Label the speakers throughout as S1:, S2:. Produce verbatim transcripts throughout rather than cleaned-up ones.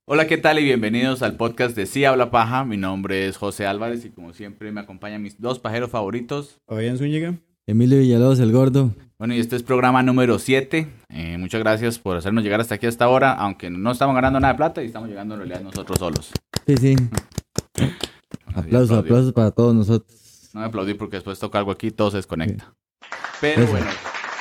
S1: Hola, ¿qué tal? Y bienvenidos al podcast de Sí Habla Paja. Mi nombre es José Álvarez y como siempre me acompañan mis dos pajeros favoritos.
S2: Fabián Zúñiga.
S3: Emilio Villalobos, el gordo.
S1: Bueno, y este es programa número siete. Eh, muchas gracias por hacernos llegar hasta aquí hasta ahora, aunque no estamos ganando nada de plata y estamos llegando en realidad nosotros solos.
S3: Sí, sí.
S1: Bueno,
S3: Aplausos,
S1: sí,
S3: aplausos para todos nosotros.
S1: No me aplaudí porque después toca algo aquí y todo se desconecta. Pero
S3: Eso.
S1: bueno,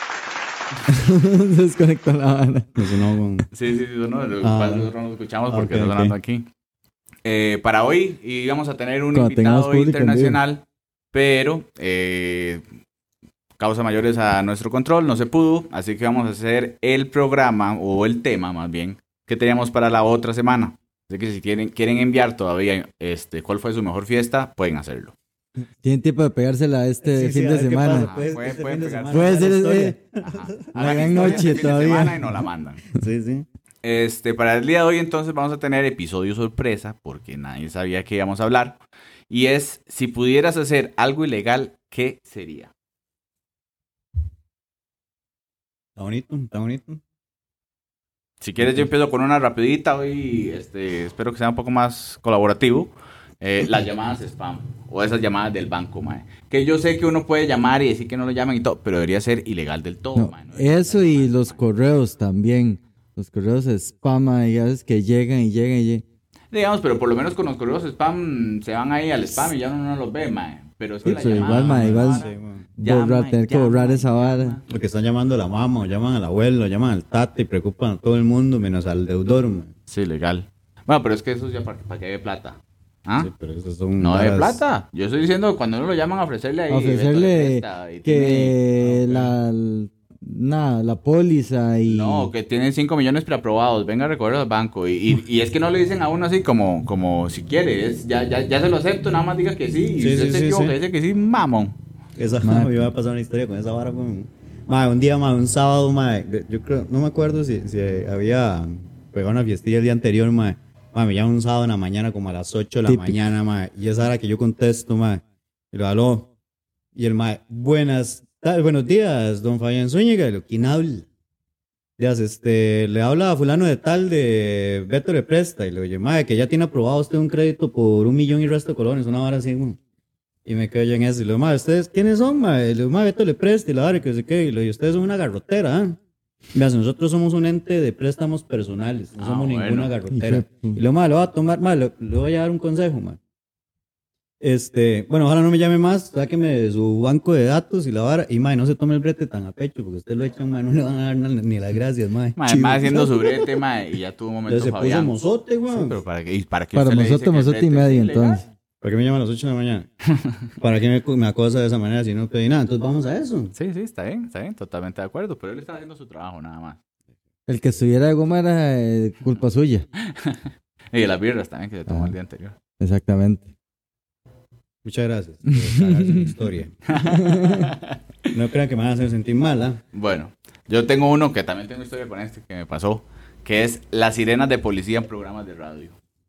S3: Se desconectó la banda.
S2: Eso no, con-
S1: sí, sí, sí, no,
S2: Ah.
S1: nosotros no nos escuchamos
S2: Ah,
S1: porque
S2: ok,
S1: está sonando
S2: ok.
S1: aquí. Eh, para hoy íbamos a tener un
S3: Cuando tengamos
S1: invitado
S3: público en
S1: internacional, pero eh, causa mayores a nuestro control, no se pudo, así que vamos a hacer el programa, o el tema más bien, que teníamos para la otra semana. Así que si quieren, quieren enviar todavía este, cuál fue su mejor fiesta, pueden hacerlo.
S3: Tienen tiempo de pegársela este
S2: Sí, sí,
S3: fin
S2: a
S3: de
S2: ver qué
S3: semana.
S2: pasa, pues,
S1: Puede-
S2: este
S1: puede
S2: fin de
S1: pegarse.
S2: semana,
S3: Puede
S2: la
S3: ser
S2: historia.
S3: ese.
S1: Ajá.
S3: La
S1: Hagan
S3: gran
S1: historias
S3: noche
S1: de fin de
S3: todavía.
S1: semana y nos la mandan.
S2: Sí, sí.
S1: Este, para el día de hoy entonces vamos a tener episodio sorpresa, porque nadie sabía que íbamos a hablar. Y es, si pudieras hacer algo ilegal, ¿qué sería?
S2: Está bonito, está bonito.
S1: Si quieres yo empiezo con una rapidita hoy, este, espero que sea un poco más colaborativo. Eh, las llamadas spam, o esas llamadas del banco, mae. Que yo sé que uno puede llamar y decir que no lo llaman y todo, pero debería ser ilegal del todo,
S3: No,
S1: mae, ¿no?
S3: eso y
S1: Mae,
S3: los
S1: mae.
S3: correos también. Los correos spam, y a veces que llegan y llegan y llegan.
S1: Digamos, pero por lo menos con los correos spam se van ahí al spam y ya uno no los ve, mae. Pero es que
S3: Sí,
S1: la
S3: pero
S1: llamada,
S3: igual, mae, igual-
S1: vara,
S2: Sí, man.
S1: llama,
S3: Borrar, tener que
S1: llama,
S3: borrar esa
S1: llama.
S3: vara.
S2: Porque están llamando a la mamá, o llaman al abuelo, llaman al tata y preocupan a todo el mundo, menos al deudor, man.
S1: Sí, legal. Bueno, pero es que eso ya para, para que dé plata. ¿Ah?
S2: Sí, pero esos son
S1: No de
S2: varas-
S1: plata. Yo estoy diciendo cuando uno lo llaman a ofrecerle ahí.
S3: A ofrecerle
S1: Beto le presta y
S3: que
S1: tiene-
S3: la, nada, la póliza y...
S1: No, que tiene cinco millones preaprobados. Venga a recogerlos al banco. Y, y, y es que no le dicen a uno así como, como si quiere. Es, ya, ya, ya se lo acepto, nada más diga que sí. Y
S2: Sí,
S1: si usted
S2: sí,
S1: se
S2: sí,
S1: equivoca,
S2: sí.
S1: dice que sí, mamón.
S2: Esa,
S3: Man.
S2: me iba a pasar una historia con esa vara, man. Man, un día, man, un sábado, man, yo creo, no me acuerdo si, si había pegado una fiestilla el día anterior, man. Man, me llama un sábado en la mañana como a las ocho de la
S3: Típico.
S2: mañana, man. Y esa hora que yo contesto, man. Y lo aló. Y el man, buenas tardes, buenos días, don Fabián Zúñiga. Y lo, ¿quién habla? Días, este, le habla a fulano de tal de Beto le presta. Y le oye, man, que ya tiene aprobado usted un crédito por un millón y resto de colones, una hora así, man. Y me quedo yo en eso. Y le digo, ma, ¿ustedes quiénes son, ma? Y le digo, ma, Beto le presta y la vara, que sé qué. Y le digo, ustedes son una garrotera, ¿ah? Mira, si nosotros somos un ente de préstamos personales, no
S1: Ah,
S2: somos
S1: bueno.
S2: ninguna garrotera.
S3: Hijo de-
S2: Y le digo, ma, le voy a tomar, ma, le, le voy a dar un consejo, ma. Este, bueno, ojalá no me llame más, sáqueme de su banco de datos y la vara. Y, ma, no se tome el brete tan a pecho, porque usted lo echan, ma, no le van a dar na- ni las gracias, ma.
S1: Mae,
S2: Chivo.
S1: mae haciendo su brete, mae, y ya tuvo un momento
S2: Entonces se puso
S1: Fabián.
S2: mozote,
S1: Sí,
S2: güey.
S1: pero para que, y para que
S3: Para
S1: usted le dice
S3: mozote,
S1: que el
S3: mozote y
S1: brete es
S3: medio,
S1: ilegal.
S3: entonces.
S2: ¿Para qué me llama a las ocho de la mañana? ¿Para qué me, me acosa de esa manera si no pedí nada? Entonces vamos a eso.
S1: Sí, sí, está bien, está bien, totalmente de acuerdo. Pero él está haciendo su trabajo nada más.
S3: El que estuviera de goma era eh, culpa suya.
S1: Y de las birras también que se tomó
S3: Ajá.
S1: el día anterior.
S3: Exactamente.
S2: Muchas gracias por cagarse mi historia. No crean que me van a hacer sentir mal, ¿ah?
S1: Bueno, yo tengo uno que también tengo historia con este que me pasó, que es las sirenas de policía en programas de radio.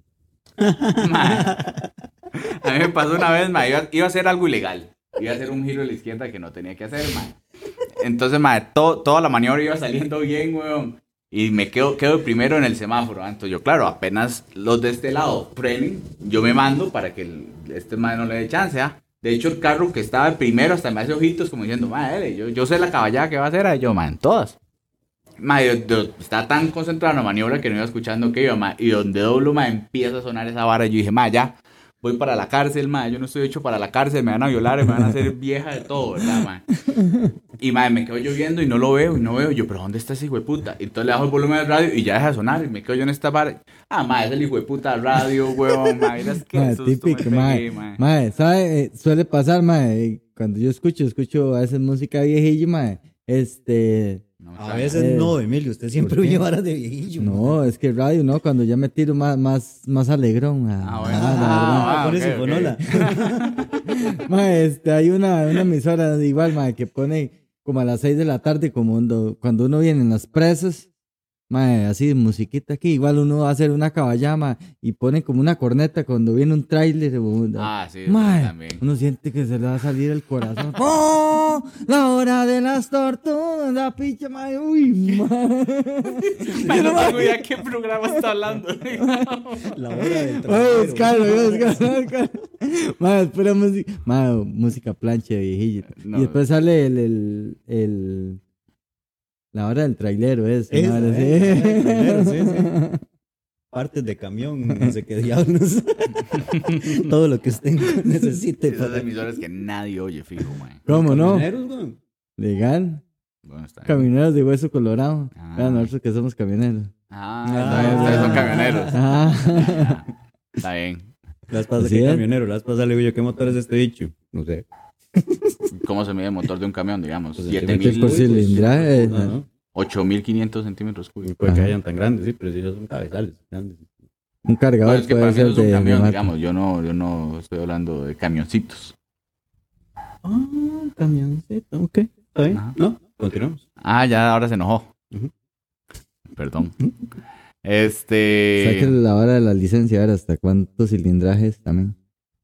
S1: Mae, a mí me pasó una vez, mae, iba, iba a hacer algo ilegal. Iba a hacer un giro a la izquierda que no tenía que hacer, mae. Entonces, mae, to- toda la maniobra iba saliendo bien, weón. Y me quedo, quedo primero en el semáforo. ¿ah? Entonces yo, claro, apenas los de este lado frenen, yo me mando para que el- este mae no le dé chance, ¿ah? De hecho, el carro que estaba primero hasta me hace ojitos como diciendo, madre, yo, yo sé la caballada que va a hacer, ahí yo, mae, en todas. Mae, yo, yo estaba tan concentrado en la maniobra que no iba escuchando que iba, mae, y donde doblo, mae, empieza a sonar esa vara, y yo dije, mae, ya, voy para la cárcel, mae, yo no estoy hecho para la cárcel, me van a violar, me van a hacer vieja de todo, ¿verdad, mae? Y, mae, me quedo yo viendo y no lo veo, y no veo, yo, pero ¿dónde está ese hijo de puta? Y entonces le bajo el volumen del radio y ya deja de sonar, y me quedo yo en esta vara, ah, mae, es el hijo de puta del radio, huevón, mae, mira, es que
S3: Mae,
S1: susto me
S3: típico,
S1: pegué,
S3: mae.
S1: mae.
S3: Mae, ¿sabe? Eh, suele pasar, mae. eh, Cuando yo escucho, escucho a veces música viejilla, mae. Este.
S1: No me
S2: A
S1: caga.
S2: veces
S3: Eh,
S2: no, Emilio. Usted siempre
S3: ¿por qué?
S2: oye varas de viejillo.
S3: No, es que radio, ¿no? Cuando ya me tiro más, más, más alegrón. Ah,
S1: Ah, bueno.
S3: ah, la
S1: Ah,
S2: Ah, por
S1: ok,
S2: eso,
S1: ok.
S2: Fonola.
S3: verdad. Mae, este, hay una, una emisora igual, mae, que pone como a las seis de la tarde, como cuando, cuando uno viene en las presas. Mae, así, musiquita aquí. Igual uno va a hacer una caballada, mae, y pone como una corneta cuando viene un tráiler. o-
S1: Ah, sí, eso
S3: Mae,
S1: también.
S3: uno siente que se le va a salir el corazón. ¡Oh! La hora de las tortugas, la picha, mae. Uy, mae.
S1: Mae, no tengo idea qué programa está hablando.
S2: La hora del
S3: Voy a
S2: trasero.
S3: buscarlo, voy a buscarlo, voy a buscarlo. Mae, espera música. Mae, música plancha de viejillo.
S1: No.
S3: Y después sale el, el, el. La hora del trailero, es.
S2: Esa,
S3: madre,
S2: eh,
S3: sí.
S2: la hora del trailero, sí, sí. Partes de camión, no sé qué diablos. Todo lo que usted necesite.
S1: Esas
S2: para-
S1: emisoras que nadie oye, fijo, mae.
S3: ¿Cómo no?
S2: Camioneros, güey.
S3: Legal.
S1: Bueno, está bien.
S3: Camioneros de hueso colorado.
S1: Ah.
S3: Vean, nosotros que somos camioneros.
S1: Ah,
S2: Ah.
S1: está bien, ustedes son camioneros.
S3: Ah.
S1: Ya, está bien.
S2: Las pasas
S3: Así
S2: que
S3: es.
S2: camionero, las pasas le digo yo, ¿qué motor es este bicho? No sé.
S1: ¿Cómo se mide el motor de un camión, digamos?
S2: Pues,
S1: siete
S3: centímetros por
S1: mil,
S3: cilindraje.
S2: No, no.
S1: ocho mil quinientos centímetros cúbicos.
S2: Puede que
S3: Ajá.
S2: hayan tan grandes, sí, pero si ellos son cabezales grandes.
S3: Un cargador
S1: Bueno, es que
S3: puede
S1: para mí
S3: ser
S1: eso es un
S3: de, de
S1: camión,
S3: mate.
S1: digamos. Yo no, yo no estoy hablando de camioncitos.
S2: Ah, camioncito, ok. ¿Está bien?
S1: Ajá.
S2: ¿No? Continuamos.
S1: Ah, ya, ahora se enojó.
S2: Ujú.
S1: Perdón. Este.
S3: Saque la hora de la licencia, a ver hasta cuántos cilindrajes también.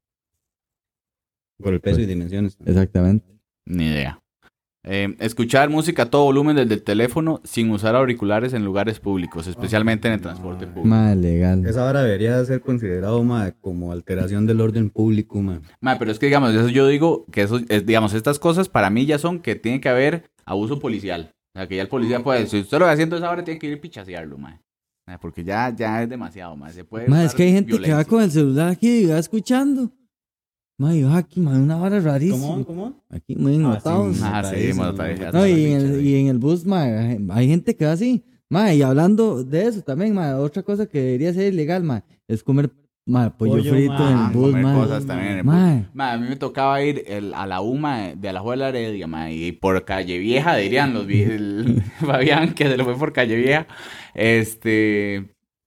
S2: Por el peso y dimensiones.
S3: Exactamente.
S1: Ni idea. Eh, escuchar música a todo volumen desde el teléfono sin usar auriculares en lugares públicos, especialmente en el transporte público.
S3: Más legal.
S2: Esa hora debería ser considerado ma, como alteración del orden público, ma.
S1: Ma, pero es que, digamos, eso yo digo que eso, es, digamos, estas cosas para mí ya son que tiene que haber abuso policial. O sea, que ya el policía puede, si usted lo va haciendo a esa hora, tiene que ir a pichasearlo, ma. Ma, porque ya, ya es demasiado, ma. Se puede
S3: Ma,
S1: usar
S3: es que hay gente que va
S1: violencia.
S3: con el celular aquí y va escuchando. Ma, y va aquí, ma, una hora rarísima.
S2: ¿Cómo? ¿Cómo?
S3: Aquí muy
S2: Ah,
S3: ennotados.
S2: sí,
S1: Ah, sí,
S2: Notadísimo,
S1: notadísimo.
S3: No, y en,
S1: Bicha,
S3: el,
S1: sí.
S3: y en el bus, ma, hay gente que va así. Ma, y hablando de eso también, ma, otra cosa que debería ser ilegal, ma, es comer, ma, pollo,
S2: Pollo,
S3: frito
S2: ma,
S3: en
S1: Ah,
S3: el bus,
S1: comer
S3: ma.
S1: cosas también en el bus.
S3: Ma,
S1: Ma, a mí me tocaba ir el- a la U ma, de Alajuela Heredia, ma, y por Calle Vieja, dirían los vie- el- Fabián, que se lo fue por Calle Vieja. Este.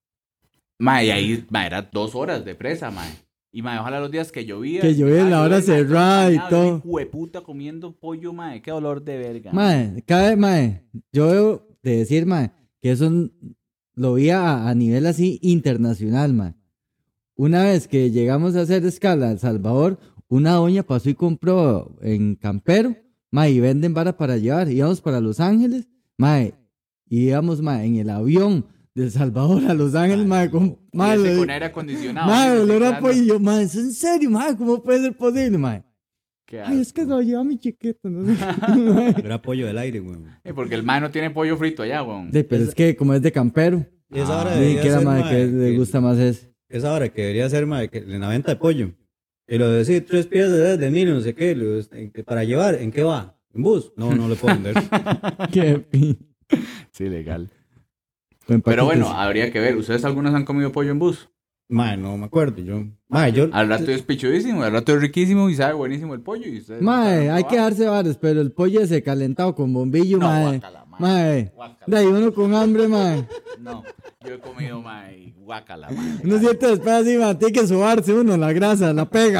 S1: Ma, y ahí, ma, era dos horas de presa, ma. Y ma, ojalá los días que llovía.
S3: Que llovía en la hora cerrada y todo.
S1: Hueputa comiendo pollo, ma, qué dolor de verga.
S3: ma, cada vez, ma, yo veo de decir, ma, que eso n- lo vi a, a nivel así internacional, ma. Una vez que llegamos a hacer escala a El Salvador, una doña pasó y compró en Campero, ma, y venden vara para llevar. Íbamos para Los Ángeles, ma, y íbamos, ma, en el avión de El Salvador a Los Ángeles, ma, con, ma,
S1: Y ese
S3: lo-
S1: con aire acondicionado.
S3: ma,
S1: así,
S3: olor a
S1: reciclando.
S3: pollo. Y yo, ma, ¿es en serio, ma? ¿Cómo puede ser posible, ma?
S1: Qué
S3: Ay, es que
S1: asco.
S3: lo lleva mi chiquito, no sé.
S2: Era pollo del aire, güey.
S1: Eh, porque el ma no tiene pollo frito allá, weón.
S3: Sí, pero es que como es de Campero,
S2: Esa hora
S1: Ah,
S3: ni
S2: debería
S3: siquiera,
S2: ser,
S3: ma,
S2: ma,
S3: que le gusta más eso.
S2: Esa hora que debería ser, ma, que en la venta de pollo. Y lo de decir, tres piezas de, de mil, no sé qué, lo- en que- para llevar, ¿en qué va? ¿En bus? No, no le puedo vender.
S3: Qué pi-
S1: Sí, legal.
S3: Buen
S1: Pero bueno,
S3: paquete.
S1: habría que ver. ¿Ustedes algunos han comido pollo en bus?
S2: Ma, no me acuerdo, yo. Ma, yo.
S1: Al rato es pichudísimo, al rato es riquísimo y sabe buenísimo el pollo. Y ustedes
S3: Mae,
S1: no
S3: hay
S1: saben
S3: que darse varas, pero el pollo ese calentado con bombillo,
S1: No,
S3: mae.
S1: guácala, mae.
S3: Mae.
S1: Guácala.
S3: De ahí uno con hambre, mae.
S1: No, yo he comido, mae, guácala, mae.
S3: Uno siente después así, mae, tiene que sobarse uno la grasa, la pega.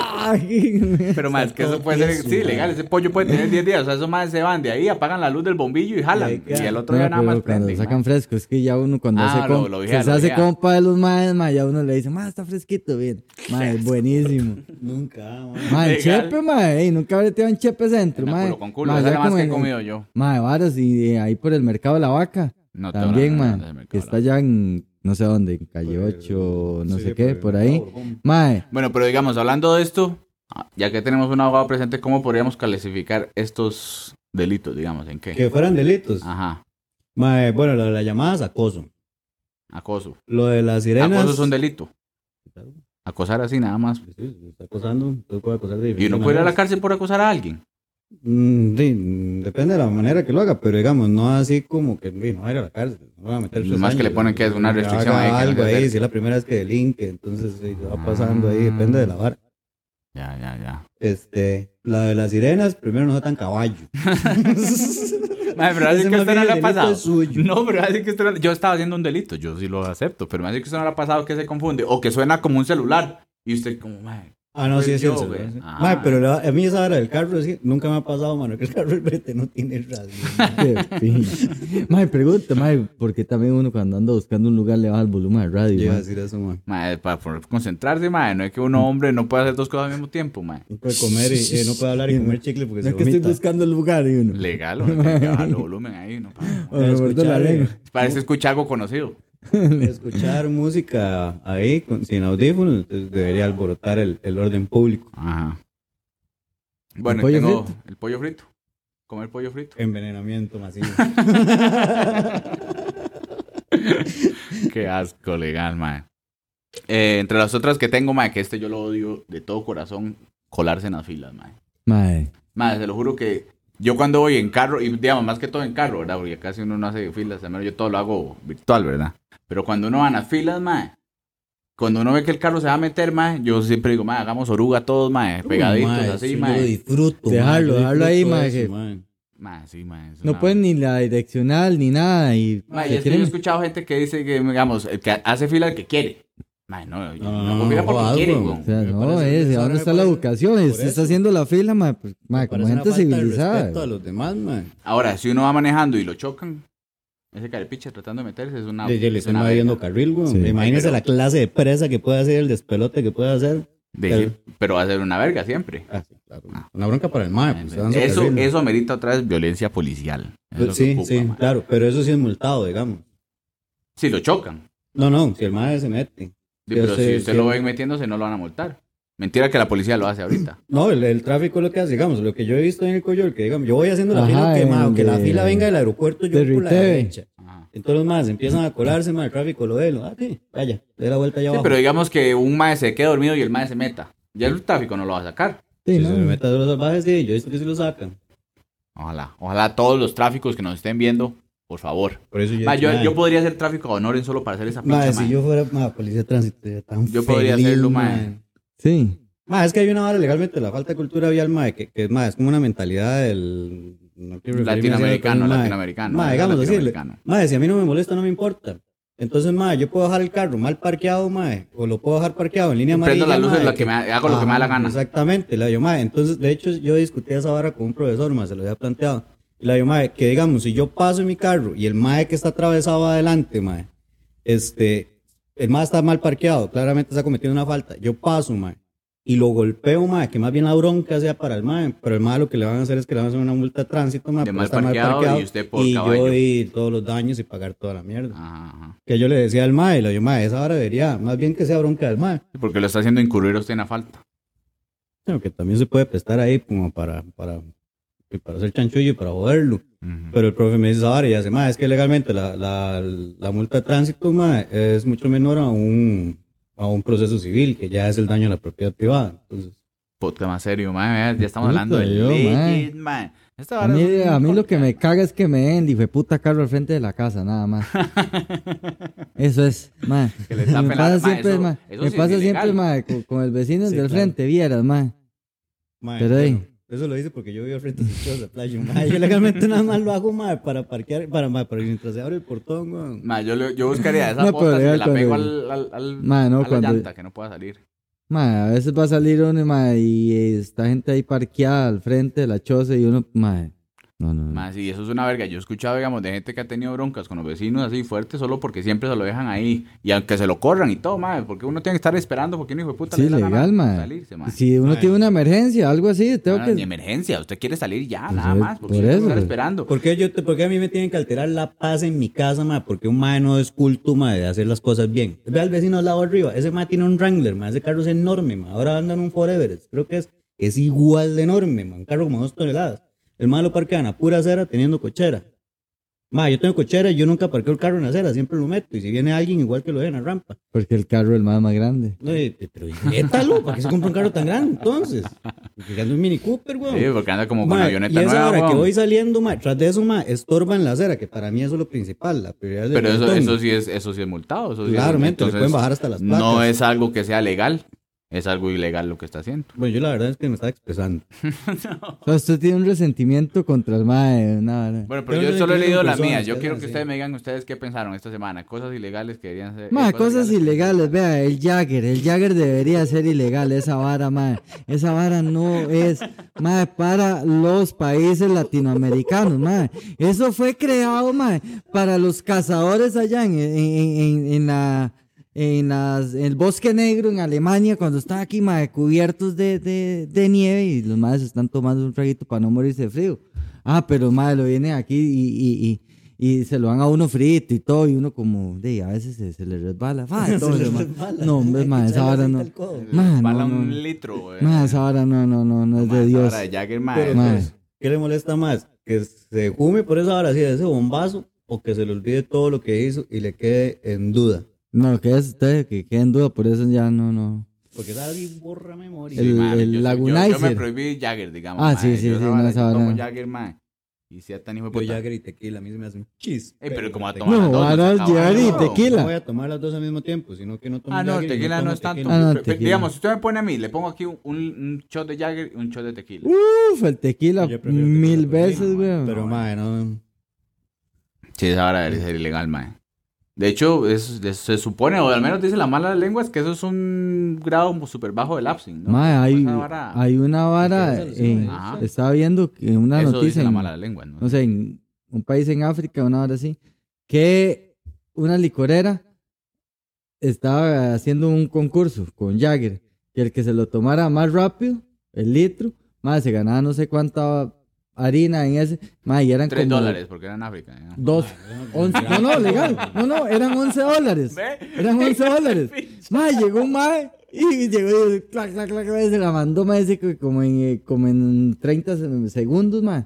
S3: Ay.
S1: Pero, mae, es que eso
S2: todo
S1: puede ser,
S2: tieso,
S1: sí,
S2: mae.
S1: legal. Ese pollo puede tener diez días. O sea, esos más se van de ahí, apagan la luz del bombillo y
S2: Y ahí
S1: jalan.
S2: queda.
S1: Y el otro
S3: No,
S1: día nada
S3: pero
S1: más
S3: cuando
S1: prenden,
S3: sacan
S1: mae.
S3: fresco, es que ya uno cuando
S1: Ah,
S3: hace
S1: lo-
S3: compa,
S1: lo
S3: se
S1: vigea, lo
S3: hace
S1: vigea.
S3: compa de los maes, mae, ya uno le dice, mae, está fresquito, bien. Mae, es buenísimo.
S2: Nunca, ma.
S3: Mae,
S1: Legal.
S3: chepe, mae, ey, nunca breteado en chepe centro,
S1: Una
S3: mae.
S1: culo con culo,
S3: Mae,
S1: esa es
S3: ya
S1: la más
S3: como
S1: que he
S3: en-
S1: comido yo.
S3: Mae, varas y eh, ahí por el mercado de la vaca.
S1: No tengo
S3: También,
S1: nada,
S3: mae,
S1: nada de mercado,
S3: que
S1: la
S3: está allá en, no sé dónde, en calle
S2: Por el-
S3: ocho, no
S2: sí,
S3: sé qué,
S2: el
S3: por ahí.
S2: Mercado Borbón.
S3: Mae,
S1: Bueno, pero digamos, hablando de esto, ah, ya que tenemos un abogado presente, ¿cómo podríamos clasificar estos delitos, digamos? ¿En qué?
S2: Que fueran delitos.
S1: Ajá,
S2: Ma, bueno, lo de las llamadas, acoso.
S1: acoso.
S2: Lo de las sirenas.
S1: Acoso es un delito. Acosar así nada más.
S2: Sí, sí, está acosando. Entonces puede acosar de
S1: Y
S2: diferentes
S1: uno puede ir a la
S2: maneras.
S1: cárcel por acosar a alguien.
S2: Mm, sí, mm, depende de la manera que lo haga, pero digamos, no así como que sí, no va a ir a la cárcel, no va a meter
S1: Lo
S2: tres
S1: más que
S2: años,
S1: le ponen que es una
S2: haga
S1: restricción ahí que no
S2: algo
S1: se
S2: ahí,
S1: acerque.
S2: si es la primera vez que delinque, entonces sí, va pasando ahí,
S1: Ah.
S2: depende de la vara.
S1: Ya, ya, ya.
S2: Este, la de las sirenas, primero no tan caballo.
S1: Madre, pero así
S2: Ese
S1: que
S2: más
S1: usted
S2: bien
S1: no
S2: el
S1: le ha
S2: delito
S1: pasado.
S2: es suyo.
S1: No, pero así que usted no- yo estaba haciendo un delito, yo sí lo acepto, pero me hace que usted no le ha pasado que se confunde o que suena como un celular y usted como, madre,
S2: Ah, no,
S1: Pues
S2: sí, es
S1: yo,
S2: el
S1: güey.
S2: celular. Sí.
S1: Ah.
S2: Mae, pero la- a mí esa hora del carro sí, nunca me ha pasado, mano, que el carro del brete no tiene radio.
S3: Qué pinche. Mae, pregunta, mae, ¿por qué también uno cuando anda buscando un lugar le baja el volumen al radio?
S2: Yo iba a
S3: mae?
S2: decir eso, mae.
S1: Mae, para poder concentrarse, mae. No es que uno, hombre, no puede hacer dos cosas al mismo tiempo, mae.
S2: No puede comer y eh, no puede hablar y comer chicle porque
S3: No
S2: se
S3: es que estoy
S2: vomita.
S3: buscando el lugar y uno.
S1: Legal, uno tiene que bajar el volumen ahí, ¿no?
S3: O me muerdo la
S2: escuchar,
S3: lengua.
S1: Parece escuchar algo conocido.
S2: Escuchar música ahí con- sin audífonos entonces debería alborotar el, el orden público.
S1: Ajá. Bueno,
S3: ¿El pollo
S1: tengo
S3: frito?
S1: el pollo frito. Comer pollo frito.
S2: Envenenamiento masivo.
S1: Qué asco legal, mae. Eh, entre las otras que tengo, mae, que este yo lo odio de todo corazón, colarse en las filas, mae.
S3: Mae.
S1: Mae, se lo juro que yo cuando voy en carro, y digamos, más que todo en carro, ¿verdad? Porque casi uno no hace filas, al menos yo todo lo hago virtual, ¿verdad? Pero cuando uno va en las filas, mae, cuando uno ve que el carro se va a meter, mae, yo siempre digo, mae, hagamos oruga todos, mae, pegaditos,
S2: Mae,
S1: así,
S2: eso Yo
S1: mae.
S2: lo disfruto.
S3: Dejarlo,
S2: mae, yo
S3: dejarlo ahí,
S2: disfruto
S3: mae,
S2: eso,
S3: que-
S2: mae.
S1: Mae, sí, mae. es
S3: No
S1: una-
S3: pueden ni la direccional ni nada. Y
S1: Mae,
S3: se
S1: y es que yo he
S3: quieren-
S1: escuchado gente que dice que, digamos, el que hace fila el que quiere. Mae, no, yo
S2: No,
S1: no,
S2: no,
S1: fila
S2: no,
S1: porque
S2: jodas,
S1: quiere,
S2: weón.
S1: weón.
S3: O sea,
S2: Me
S3: no,
S2: parece-
S3: es,
S2: esa
S3: ¿dónde
S2: me
S3: está la
S2: parece-
S3: educación?
S2: por
S3: Si usted está
S2: eso.
S3: haciendo la fila, mae, pues, mae,
S2: Me
S3: como
S2: parece una
S3: gente
S2: falta de
S3: civilizada.
S2: respeto a los demás, mae.
S1: Ahora, si uno va manejando y lo chocan, ese carepiche tratando de meterse es una...
S2: Ya, ya le
S1: es
S2: están
S1: una
S2: invadiendo
S1: verga.
S2: carril, güey.
S3: Sí.
S2: Imagínese
S1: Pero-
S2: la clase de presa que puede hacer, el despelote que puede hacer.
S1: De-
S2: Pero-
S1: pero va a ser una verga siempre.
S2: Ah, sí, claro. Una bronca para el mae. Pues, dan su
S1: Eso,
S2: carril.
S1: eso amerita otra vez violencia policial. Es lo que
S2: Sí,
S1: ocupa,
S2: sí,
S1: mae.
S2: claro. Pero eso sí es multado, digamos.
S1: Si lo chocan.
S2: No, no, si el mae se mete.
S1: Sí,
S2: Yo
S1: pero
S2: sé,
S1: si usted
S2: sí.
S1: lo ven metiéndose, no lo van a multar. Mentira que la policía lo hace ahorita.
S2: No, el, el tráfico es lo que hace, digamos, lo que yo he visto en el Coyol, que digamos, yo voy haciendo la
S3: Ajá,
S2: fila, que, mae,
S3: el
S2: que la
S3: de-
S2: fila venga del aeropuerto, yo
S3: de
S2: por la
S3: Riteve.
S2: derecha.
S1: Ajá.
S2: Entonces los más empiezan a colarse, mae, el tráfico lo ve, lo, ah, sí, vaya, dé la vuelta allá
S1: Sí,
S2: abajo.
S1: pero digamos que un mae se quede dormido y el mae se meta. Ya el tráfico no lo va a sacar.
S3: Sí,
S2: Si
S3: ¿no?
S2: se me mete a los salvajes, sí, yo he visto que sí lo sacan.
S1: Ojalá. Ojalá todos los tráficos que nos estén viendo, por favor.
S2: Por eso yo
S1: Ma,
S2: he dicho,
S1: yo,
S2: mae,
S1: yo podría hacer tráfico de honores solo para hacer esa
S2: mae,
S1: pinche,
S2: si
S1: mae.
S2: yo fuera mae, policía de tránsito, sería tan
S1: Yo podría
S2: feliz,
S1: hacerlo, mae.
S3: Sí.
S2: Mae, es que hay una vara legalmente, la falta de cultura vial, mae, que, que mae, es como una mentalidad del... no quiero referirme así,
S1: Latinoamericano,
S2: pero, mae,
S1: latinoamericano.
S2: Mae,
S1: es
S2: digamos así,
S1: latinoamericano.
S2: mae, si a mí no me molesta, no me importa. Entonces, mae, yo puedo dejar el carro mal parqueado, mae, o lo puedo dejar parqueado en línea amarilla,
S1: Prendo las luces,
S2: mae,
S1: la que me, hago lo que me da la
S2: Ajá,
S1: gana.
S2: Exactamente, la yo, mae. Entonces, de hecho, yo discutí esa vara con un profesor, mae, se lo había planteado. Y la yo, mae, que digamos, si yo paso en mi carro y el mae que está atravesado adelante, mae, este, el mae está mal parqueado, claramente está cometiendo una falta. Yo paso, mae, y lo golpeo, mae, que más bien la bronca sea para el mae, pero el mae lo que le van a hacer es que le van a hacer una multa de tránsito, mae,
S1: De
S2: porque
S1: mal
S2: está
S1: parqueado y usted por
S2: y
S1: caballo.
S2: yo di todos los daños y pagar toda la mierda.
S1: Ajá, ajá.
S2: Que yo le decía al mae, y le digo, mae, esa hora debería, más bien que sea bronca del mae.
S1: Sí, porque lo está haciendo incurrir a usted en la falta.
S2: Bueno, que también se puede prestar ahí como para, para, para hacer chanchullo y para joderlo.
S1: Ujú.
S2: Pero el profe me dice ahora y hace, mae, es que legalmente la, la, la multa de tránsito, mae, es mucho menor a un, a un proceso civil, que ya es el daño a la propiedad privada. Entonces,
S1: Podcast más serio, mae, vea, ya estamos
S3: Puta,
S1: hablando de
S3: yo,
S1: leyes, mae. Esta
S3: A
S1: vara
S3: mí,
S1: es un
S3: a mí lo que me
S1: podcast.
S3: caga es que me den el puta carro al frente de la casa, nada más. Eso es, mae.
S1: Que le
S3: Me
S1: tapen la-
S3: pasa
S1: mae,
S3: siempre,
S1: eso-
S3: mae.
S1: eso
S3: Me
S1: sí es
S3: pasa
S1: ilegal.
S3: siempre, mae, con, con el vecino
S2: Sí,
S3: del
S2: claro.
S3: frente, vieras, mae.
S2: mae,
S3: Pero ahí-
S2: bueno, eso lo hice porque yo vivo al frente de su choza, playa, mae. Yo legalmente nada más lo hago, mae, para parquear, para, mae, para mientras se abre el portón, weón.
S1: Mae, yo, le- yo buscaría esa
S3: No, pero
S1: botas y
S3: legal
S1: me la
S3: cuando-
S1: pego al, al, al,
S3: Mae, no,
S1: a la
S3: cuando-
S1: llanta, que no pueda salir.
S3: Mae, a veces va a salir uno, mae, y está gente ahí parqueada al frente de la choza y uno, mae. No, no, no.
S1: Más, sí, eso es una verga. Yo he escuchado, digamos, de gente que ha tenido broncas con los vecinos así fuertes solo porque siempre se lo dejan ahí. Y aunque se lo corran y todo, madre, porque uno tiene que estar esperando porque un hijo de puta
S3: Sí,
S1: le da la
S3: legal,
S1: gana
S3: mae.
S1: salirse, mae.
S3: Si uno
S2: Mae.
S3: tiene una emergencia, algo así, tengo
S1: No,
S3: que...
S1: Ni emergencia, usted quiere salir ya,
S3: Pues
S1: nada
S3: es-
S1: más, porque
S3: por
S1: usted
S3: eso,
S1: está
S3: pues.
S1: esperando.
S2: ¿Por qué, yo te- por qué a mí me tienen que alterar la paz en mi casa, mae? Porque un mae no es culto, mae, de hacer las cosas bien. Ve al vecino al lado arriba, ese mae tiene un Wrangler, mae, ese carro es enorme, mae. Ahora anda en un Ford Everest, creo que es, es igual de enorme, mae, un carro como dos toneladas. El mae lo parquea en la pura acera teniendo cochera. Mae, yo tengo cochera y yo nunca parqueo el carro en la acera, siempre lo meto. Y si viene alguien, igual que lo deja en la rampa.
S3: Porque el carro es el más, más grande.
S2: No, y- pero métalo, ¿para qué se compra un carro tan grande entonces? Porque anda un Mini Cooper, weón.
S1: Sí, porque anda como con
S2: Mae,
S1: avioneta
S2: y esa
S1: nueva,
S2: hora que
S1: weón.
S2: voy saliendo, mae, tras de eso, mae, estorba en la acera, que para mí eso es lo principal, la prioridad del
S1: Pero eso,
S2: pelotón.
S1: eso sí es, eso sí es multado. Eso sí es-
S2: Claramente, le
S1: entonces,
S2: pueden bajar hasta las placas.
S1: no es algo que sea legal. es algo ilegal lo que está haciendo.
S2: Bueno, yo la verdad es que me estaba expresando.
S3: O sea, usted tiene un resentimiento contra el mae. Nada.
S1: Bueno, pero
S2: Pero
S1: yo
S2: no
S1: solo he
S2: le
S1: leído la
S2: personas,
S1: mía. Yo
S2: cosas
S1: quiero que
S2: así.
S1: ustedes me digan ustedes qué pensaron esta semana. Cosas ilegales que deberían ser.
S3: Mae,
S1: eh,
S3: cosas ilegales, vea, el Jagger, el Jagger debería ser ilegal, esa vara, mae. Esa vara no es, mae, para los países latinoamericanos, mae. Eso fue creado, mae, para los cazadores allá en, en, en, en la, en las, en el Bosque Negro en Alemania, cuando están aquí, mae, cubiertos de, de, de nieve y los maes están tomando un traguito para no morirse de frío. Ah, pero mae, lo vienen aquí y, y, y Y se lo dan a uno frito y todo, y uno como, de, a veces se, se le resbala. Va,
S2: Se
S3: todo
S2: le
S3: eso, ma.
S2: resbala.
S3: No, hombre, ma, esa vara no. Ma,
S1: Bala
S3: no,
S1: un
S3: no.
S1: litro, eh.
S3: Ma, esa vara no, no, no, no es
S1: Ma,
S3: de
S1: esa
S3: Dios.
S1: vara de Jagger, ma,
S2: Pero,
S1: es-
S3: Ma.
S2: pues, ¿qué le molesta más? ¿Que se fume por esa hora así de ese bombazo o que se le olvide todo lo que hizo y le quede en duda?
S3: No, que es usted, que quede en duda, por eso ya no, no.
S2: Porque esa así borra memoria.
S3: El-
S1: ma,
S3: el
S1: yo- yo-
S3: Lagunizer.
S1: Yo, me prohibí Jagger, digamos.
S3: Ah,
S1: ma,
S3: sí, sí,
S1: yo
S3: sí,
S1: esa
S3: no,
S1: vara,
S3: esa
S1: yo
S3: vara
S1: tomo
S3: no.
S1: Jagger, ma. Y sea tan hijo de
S2: Yo
S1: puta.
S2: Jagger y tequila, a mí se me hace un chis.
S1: Ey, pero como a
S2: Pero
S1: tomar las
S3: No,
S1: dos,
S3: ahora
S1: no se
S3: Jagger y
S1: acaba, no.
S2: No
S3: tequila.
S2: voy a tomar las dos al mismo tiempo, sino que no tomo
S1: Ah, no,
S2: Jagger y
S1: tequila no
S2: tomo
S1: es tanto.
S2: tequila.
S3: Ah, no,
S1: Pe- pe-
S3: tequila.
S1: Digamos, si usted me pone a mí, le pongo aquí un, un shot de Jagger y un shot de tequila.
S3: Uf, el tequila
S2: Yo prefiero tequila
S3: mil
S2: por mí,
S3: veces, weón.
S2: Pero, madre, no.
S1: Sí, esa vara debe ser ilegal, mae. De hecho, es- es- se supone, o al menos dice la mala lengua, es que eso es un grado súper bajo del absinthe, ¿no?
S3: Ma, hay,
S1: Esa vara-
S3: hay una vara,
S2: Esa solución,
S3: en-
S1: Ajá.
S3: estaba viendo que una
S1: eso
S3: noticia
S1: dice la
S3: en-
S1: mala lengua, ¿no?
S3: no sé, en un país en África, una hora así, que una licorera estaba haciendo un concurso con Jagger, que el que se lo tomara más rápido, el litro, más se ganaba no sé cuánta harina en ese, más y eran
S1: Tres
S3: como
S1: dólares, porque era en África. ¿no?
S3: dos, once, no, no, legal, no, no, eran once dólares,
S1: ¿Ve?
S3: eran once dólares, más llegó un mae y llegó y clac, clac, clac, clac, se la mandó más ese que como en, eh, como en treinta se- segundos, más.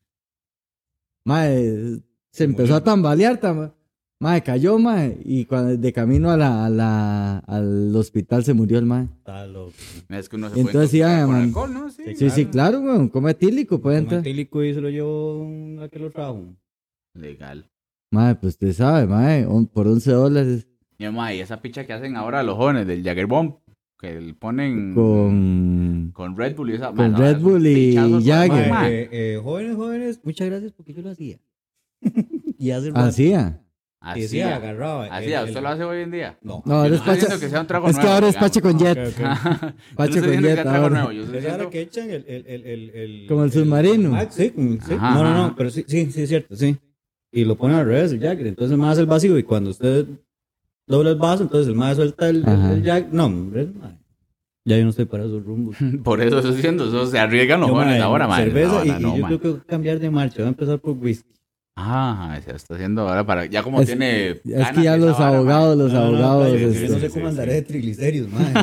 S3: Mae, se empezó a tambalear, tam- mae, cayó, mae, y cuando de camino a la, a la, al hospital se murió el mae.
S2: Está loco.
S1: Es que uno se
S3: Entonces,
S1: puede intoxicar
S3: sí,
S1: con
S3: man.
S1: alcohol, ¿no? Sí.
S3: Sí, sí, claro, weón, come etílico, puede
S2: Toma
S3: entrar.
S2: etílico y se lo llevó a que lo trajo.
S1: Legal.
S3: Mae, pues usted sabe, mae, on- por once dólares
S1: Y, mae, esa picha que hacen ahora los jóvenes del Jagger Bomb, que le ponen
S3: con...
S1: con Red Bull y esa...
S3: con
S1: mae, no,
S3: Red
S1: es un
S3: Bull y
S1: pichazo,
S3: Jagger.
S2: Mae,
S1: mae.
S2: eh, eh, jóvenes, jóvenes, muchas gracias porque yo lo hacía. y hace rato.
S3: Hacía.
S2: Y
S1: Así,
S2: sí, agarraba.
S1: así,
S2: el-
S1: ¿usted
S2: el-
S1: lo hace hoy en día?
S2: No.
S3: No, ahora
S1: Yo
S3: es
S1: no estoy
S3: pacha.
S1: diciendo que sea un trago
S3: Es que
S1: nuevo,
S3: ahora es
S1: digamos.
S3: pacha con jet.
S2: Ok, ok.
S1: Yo no
S3: Pacha
S1: estoy
S3: con
S1: diciendo que
S3: jet
S1: sea trago
S3: ahora.
S1: nuevo, yo estoy
S2: Es ahora
S1: diciendo...
S2: que echan el... el, el, el, el
S3: Como el submarino.
S2: Ah, sí, como- sí.
S1: Ajá,
S2: no, no,
S1: ajá.
S2: no, pero sí, sí, sí, es cierto, sí. Y lo ponen al revés, el Jagger. Entonces el más hace el vacío y cuando usted dobla el vaso, entonces el más suelta el, el,
S3: Ajá.
S2: el Jagger. No, hombre, mae. Ya yo no estoy para esos rumbos.
S1: Por eso estoy diciendo, eso se arriesgan los
S2: Yo,
S1: jóvenes
S2: mae,
S1: ahora, mae.
S2: cerveza
S1: No,
S2: y,
S1: no,
S2: y
S1: no,
S2: yo
S1: mae.
S2: tengo que cambiar de marcha. Voy a empezar por whisky.
S1: Ah, se está haciendo ahora para... Ya como
S3: Es-
S1: tiene...
S3: Es que
S1: ganas
S3: ya
S1: esa
S3: los
S1: vara,
S3: abogados, los
S2: No, no, no,
S3: abogados.
S2: playo,
S3: este,
S2: yo no sé
S1: sí,
S2: cómo
S1: sí,
S2: andaré
S1: sí.
S2: de triglicéridos, mae.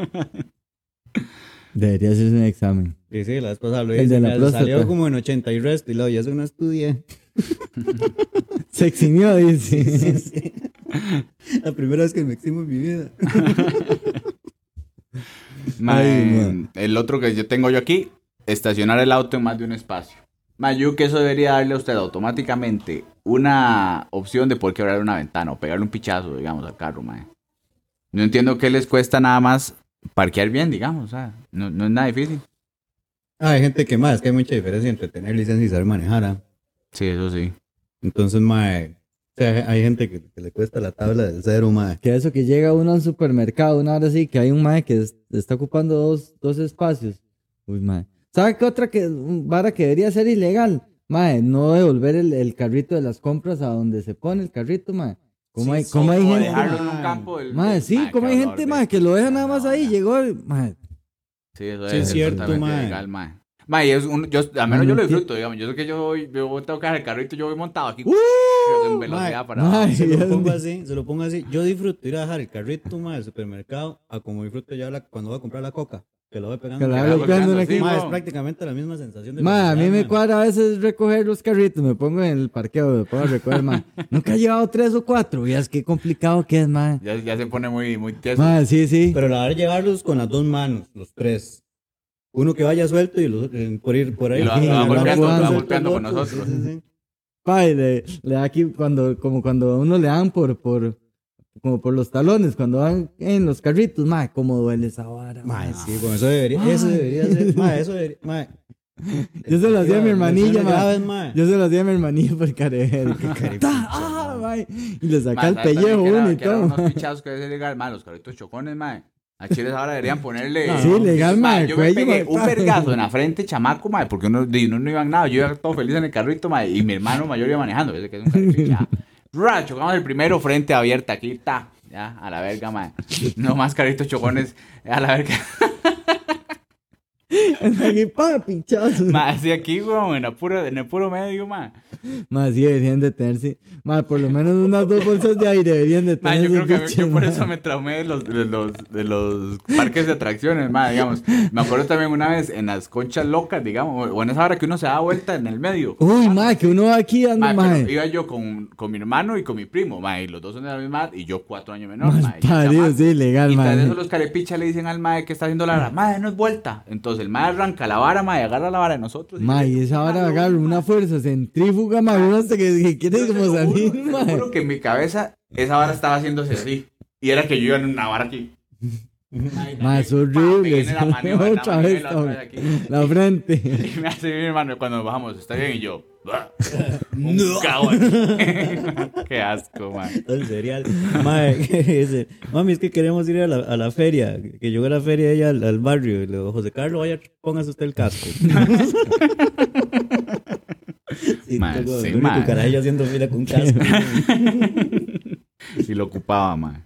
S3: Debería hacerse un examen.
S2: Sí, sí, la vez pasada lo
S3: El
S2: hice.
S3: de la
S2: me
S3: próstata.
S2: Salió como en ochenta y resto y luego ya eso no estudié.
S3: Se eximió, dice.
S2: Sí, sí. La primera vez que me eximo en mi vida.
S1: Mae,
S3: Ay, man.
S1: el otro que yo tengo yo aquí, estacionar el auto en más de un espacio. Mae, yo creo que eso debería darle a usted automáticamente una opción de poder quebrar una ventana o pegarle un pichazo, digamos, al carro, mae. No entiendo qué les cuesta nada más parquear bien, digamos, o sea, no, no es nada difícil.
S2: Ah, hay gente que más, es que hay mucha diferencia entre tener licencia y saber manejar. ¿ah?
S1: Sí, eso sí.
S2: Entonces, mae, o sea, hay gente que, que le cuesta la tabla del cero, mae.
S3: Que eso que llega uno a un supermercado, una hora así, que hay un mae que es- está ocupando dos, dos espacios. Uy, mae. ¿Sabe qué otra que, un vara que debería ser ilegal? Mae, no devolver el, el carrito de las compras a donde se pone el carrito, mae. ¿Cómo hay, cómo hay
S1: O
S3: gente?
S1: dejarlo en un campo del...
S3: Mae,
S1: del-
S3: sí,
S1: mae,
S3: ¿cómo
S1: qué
S3: hay
S1: horror,
S3: gente,
S1: ve.
S3: mae, que lo deja nada más
S1: No,
S3: ahí?
S1: no.
S3: Llegó, y- mae.
S1: Sí, eso
S2: Sí,
S1: debe
S2: es
S1: ser
S2: cierto,
S1: totalmente
S2: mae.
S1: ilegal, mae. Mae, es un, yo, al menos
S3: No,
S1: yo lo
S3: no
S1: disfruto, digamos. Yo sé que yo voy, yo tengo que dejar el carrito, yo voy montado aquí
S3: ¡Uh!
S1: en velocidad
S2: Mae,
S1: para...
S3: mae.
S2: Se lo
S3: Dios
S2: pongo
S3: mío.
S2: así, se lo pongo así. Yo disfruto ir a dejar el carrito, mae, del supermercado a como disfruto ya la- cuando voy a comprar la coca. Que lo voy pegando.
S3: Que la
S1: Que
S3: voy
S1: la
S3: golpeando
S1: golpeando,
S3: aquí.
S1: sí,
S2: Mae, es
S1: weón.
S2: prácticamente la misma sensación de
S3: Mae, a mí
S2: felicidad,
S3: me
S2: mae.
S3: cuadra a veces recoger los carritos, me pongo en el parqueo, me pongo a recoger, mae. Nunca he llevado tres o cuatro, y es que complicado que es, mae.
S1: Ya, ya se pone muy, muy tieso.
S3: Mae, sí, sí.
S2: Pero la verdad llevarlos con las dos manos, los tres. Uno que vaya suelto y los, eh, por ir por ahí.
S1: Y lo-
S3: lo va
S2: Y
S3: golpeando, lo va
S2: suelto
S1: golpeando
S2: el
S1: con
S2: otro,
S1: nosotros.
S2: sí, sí, sí.
S3: Pai, le, le da aquí cuando, como cuando a uno le dan por, por, como por los talones, cuando van en los carritos, mae, cómo duele esa vara.
S2: Mae, sí, con eso debería, eso debería ser, mae, eso debería, mae.
S3: Yo se lo hacía a mi hermanilla,
S2: Graves,
S3: mae.
S2: mae.
S3: Yo se lo hacía a mi hermanilla por carever. ¡Ah, mae! Y le saca el pellejo uno y todo.
S1: Unos pichazos que es ilegal, mae, los carritos chocones, mae. A Chiles ahora deberían ponerle.
S3: No, sí, legal, mae,
S1: Yo
S3: cuello,
S1: me pegué
S3: mae.
S1: un vergazo en la frente, chamaco, mae, porque uno, de uno no iba en nada. Yo iba todo feliz en el carrito, mae, y mi hermano mayor iba manejando. Ese que es un carrito ya. Ra, chocamos el primero, frente abierta, aquí, ta. Ya, a la verga, mae. No más carritos chocones, a la verga.
S3: Aquí, pa, pinchazo.
S1: Mae, así aquí, weón, en el puro, en el puro medio, mae.
S3: Mae, sí, deberían de tenerse. Mae, por lo menos unas dos bolsas de aire deberían de
S1: Mae,
S3: tener.
S1: yo creo que yo por eso me traumé de los, de los, de los parques de atracciones, mae, digamos. Me acuerdo también una vez en las conchas locas, digamos, o en esa hora que uno se da vuelta en el medio.
S3: Uy, mae, que uno va aquí dando,
S1: Mae,
S3: mae.
S1: pero iba yo con, con mi hermano y con mi primo, mae, y los dos son de la misma edad, y yo cuatro años menor,
S3: Mal
S1: mae. y
S3: parido,
S1: chamaco.
S3: sí, legal,
S1: Y tras
S3: mae.
S1: eso los carepichas le dicen al mae que está haciendo la vara, mae, no es vuelta. Entonces el mae arranca la vara, mae, agarra la vara de nosotros. y
S3: Mae,
S1: dice,
S3: esa vara
S1: "Ah,
S3: agarra
S1: no,
S3: una fuerza centrífuga, mae, uno hasta que, que quiere
S1: Yo se
S3: como
S1: lo
S3: salir,
S1: juro, se lo
S3: mae.
S1: juro que en mi cabeza esa vara estaba haciéndose así. Y era que yo iba en una vara aquí.
S3: Mae, es
S1: Pa,
S3: horrible.
S1: viene la maniobra, la
S3: Otra
S1: maniobra y
S3: vez,
S1: la otra vez aquí.
S3: la frente.
S1: Y me hace mi hermano cuando nos bajamos, está bien, y yo. Un cago aquí. Qué asco, man.
S2: Todo el cereal. Mae, ¿qué dice? Mami, es que queremos ir a la, a la feria. Que yo a la feria ella al, al barrio. Y le digo, José Carlos, vaya, póngase usted el casco. Sí,
S1: Mae,
S2: luego,
S1: sí,
S2: el único
S1: mae.
S2: carajillo haciendo fila con un casco.
S1: Y lo ocupaba, man.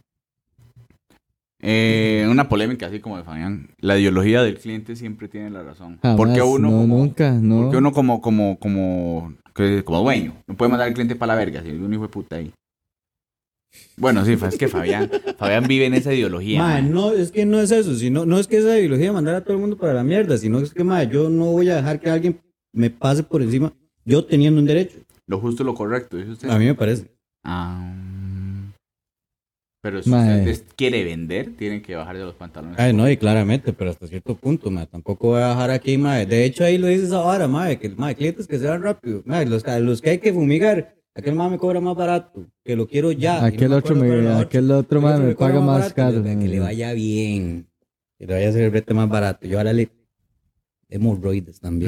S1: Eh, una polémica así como de Fabián. La ideología del cliente siempre tiene la razón.
S3: Jamás,
S1: porque uno
S3: no,
S1: como,
S3: nunca, no.
S1: Porque uno como, como, como, que- como dueño no puede mandar al cliente para la verga si es un hijo de puta ahí. Bueno, sí, es que Fabián, Fabián vive en esa ideología.
S2: Mae,
S1: man.
S2: no, es que no es eso. Sino, no es que esa ideología de mandar a todo el mundo para la mierda. Sino es que, mae, yo no voy a dejar que alguien me pase por encima. Yo teniendo un derecho.
S1: Lo justo y lo correcto, dice usted.
S2: A mí me parece.
S1: Ah, pero si
S3: Mae.
S1: usted les quiere vender, tienen que bajar de los pantalones.
S2: Ay, no, y claramente, pero hasta cierto punto, mae. Tampoco voy a dejar aquí, mae. De hecho, ahí lo dice esa vara, mae. Que, mae, clientes que se van rápido. Mae, los, los que hay que fumigar. Aquel mae me cobra más barato. Que lo quiero ya. y no
S3: Aquel
S2: me
S3: otro,
S2: acuerdo
S3: me,
S2: cuál era el
S3: aquel otro,
S2: otro.
S3: mae,
S2: El
S3: me
S2: otro cobra
S3: paga más
S2: barato,
S3: caro.
S2: que, que le vaya bien. Que le vaya a hacer el brete más barato. Yo ahora le... Hemorroides también.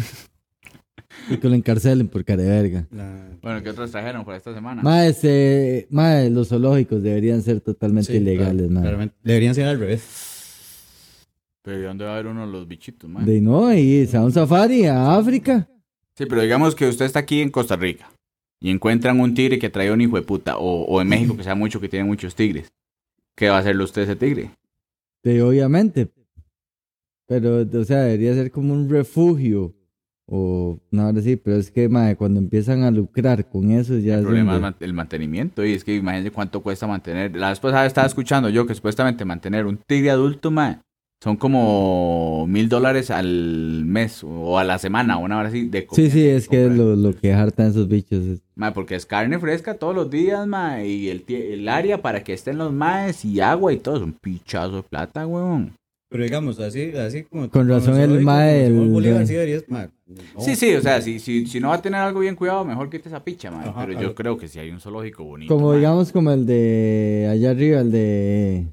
S3: Y que lo encarcelen por cara de verga.
S1: Bueno, ¿qué otros trajeron para esta semana?
S3: Mae, ese, mae, los zoológicos deberían ser totalmente
S2: Sí,
S3: ilegales,
S2: claro,
S3: mae.
S2: claramente. Deberían ser al revés.
S1: Pero ¿y dónde va a haber uno de los bichitos, man?
S3: De no, y se va a un safari a África.
S1: Sí, pero digamos que usted está aquí en Costa Rica y encuentran un tigre que trae un hijo de puta, o, o en México que sea mucho que tiene muchos tigres. ¿Qué va a hacerle usted a ese tigre?
S3: Sí, obviamente. Pero, o sea, debería ser como un refugio. O, no, ahora sí, pero es que, mae, cuando empiezan a lucrar con eso, ya
S1: El
S3: es
S1: problema es
S3: donde-
S1: man- el mantenimiento, y es que imagínense cuánto cuesta mantener. La vez pasada estaba escuchando yo que supuestamente mantener un tigre adulto, man, son como mil dólares al mes o a la semana, una hora así de
S3: Sí,
S1: comida
S3: sí, es que
S1: comprar.
S3: lo, lo que hartan esos bichos. es-
S1: Ma, porque es carne fresca todos los días, ma, y el, tie- el área para que estén los maes y agua y todo, es un pichazo de plata, weón.
S2: Pero digamos, así, así como...
S3: Con razón
S2: como
S3: el
S2: zoológico,
S3: mae,
S2: como Simón
S3: el-
S2: Bolívar,
S3: de-
S2: sí deberías, mae, no.
S1: Sí, sí, o sea, si, si, si no va a tener algo bien cuidado, mejor quite esa picha, ma.
S2: Ajá,
S1: Pero yo
S2: claro.
S1: creo que si hay un zoológico bonito,
S3: Como
S1: ma.
S3: digamos, como el de allá arriba, el de...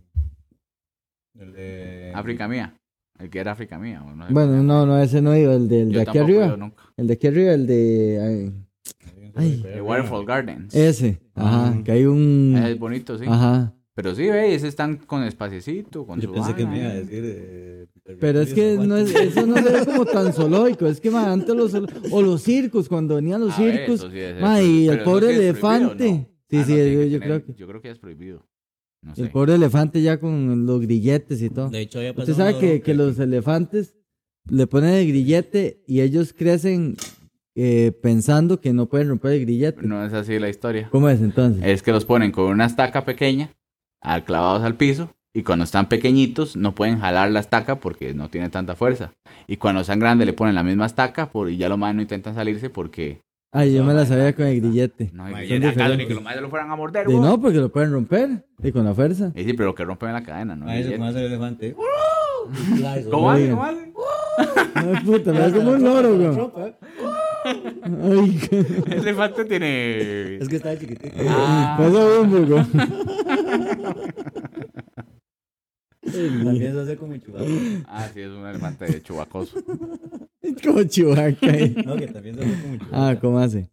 S2: El de...
S1: África mía, el que era África mía. o no sé
S3: Bueno,
S1: cómo se
S3: no,
S1: llama.
S3: no, ese no iba, el del
S1: Yo
S3: de aquí
S1: tampoco he
S3: arriba.
S1: ido nunca.
S3: El de aquí arriba, el de... ay, Ay.
S1: The Waterfall Gardens.
S3: ese, ajá,
S2: Mm.
S3: que hay un...
S1: Ese es bonito, sí.
S3: Ajá.
S1: Pero sí, ve, ese están con espaciecito, con
S2: Yo
S1: su
S2: pensé que
S1: vara,
S2: me iba a
S1: eh.
S2: decir... eh,
S3: Pero es que no es, eso no se ve como tan zoológico, es que ma, antes los zoolo- o los circos, cuando venían los
S1: A ver,
S3: circos,
S1: eso sí es-
S3: ma,
S1: eso-
S3: y
S1: pero
S3: el
S1: eso
S3: pobre
S1: sí es
S3: elefante,
S1: prohibido, ¿no?
S3: sí,
S1: Ah,
S3: sí,
S1: no, tiene
S3: yo,
S1: que
S3: yo
S1: tener-
S3: creo que
S1: Yo creo que es prohibido. No sé.
S3: el pobre elefante ya con los grilletes y todo.
S2: De hecho, había
S3: Usted
S2: pasado
S3: sabe
S2: una
S3: que,
S2: bronca
S3: que los elefantes le ponen el grillete y ellos crecen eh, pensando que no pueden romper el grillete.
S1: No es así la historia.
S3: ¿Cómo es entonces?
S1: Es que los ponen con una estaca pequeña, al- clavados al piso, y cuando están pequeñitos no pueden jalar la estaca porque no tiene tanta fuerza. Y cuando están grandes le ponen la misma estaca por, y ya los más no intentan salirse porque...
S3: Ay, yo me la sabía con el grillete.
S1: No, y
S2: Son
S1: ya, acaso ni
S3: diferentes.
S1: que los más lo fueran a morder,
S3: Y
S1: weón.
S3: no, porque lo pueden romper y con la fuerza.
S1: Y sí, pero lo que rompen en la cadena, ¿no?
S2: A eso,
S1: El
S2: como
S1: billete.
S2: hace el elefante.
S1: ¿Cómo hace?
S3: Oiga.
S1: ¿Cómo hace?
S3: Ay, puta, me da como un loro, güey. Ay, qué-
S1: El elefante tiene...
S2: Es que está chiquitito.
S1: Ah.
S3: Pasa un poco.
S2: También se hace como Chewbacca.
S1: Ah, sí, es un elefante de chubacoso.
S3: Es como Chewbacca. ahí.
S2: No, que también se hace como Chewbacca.
S3: Ah, ¿cómo hace?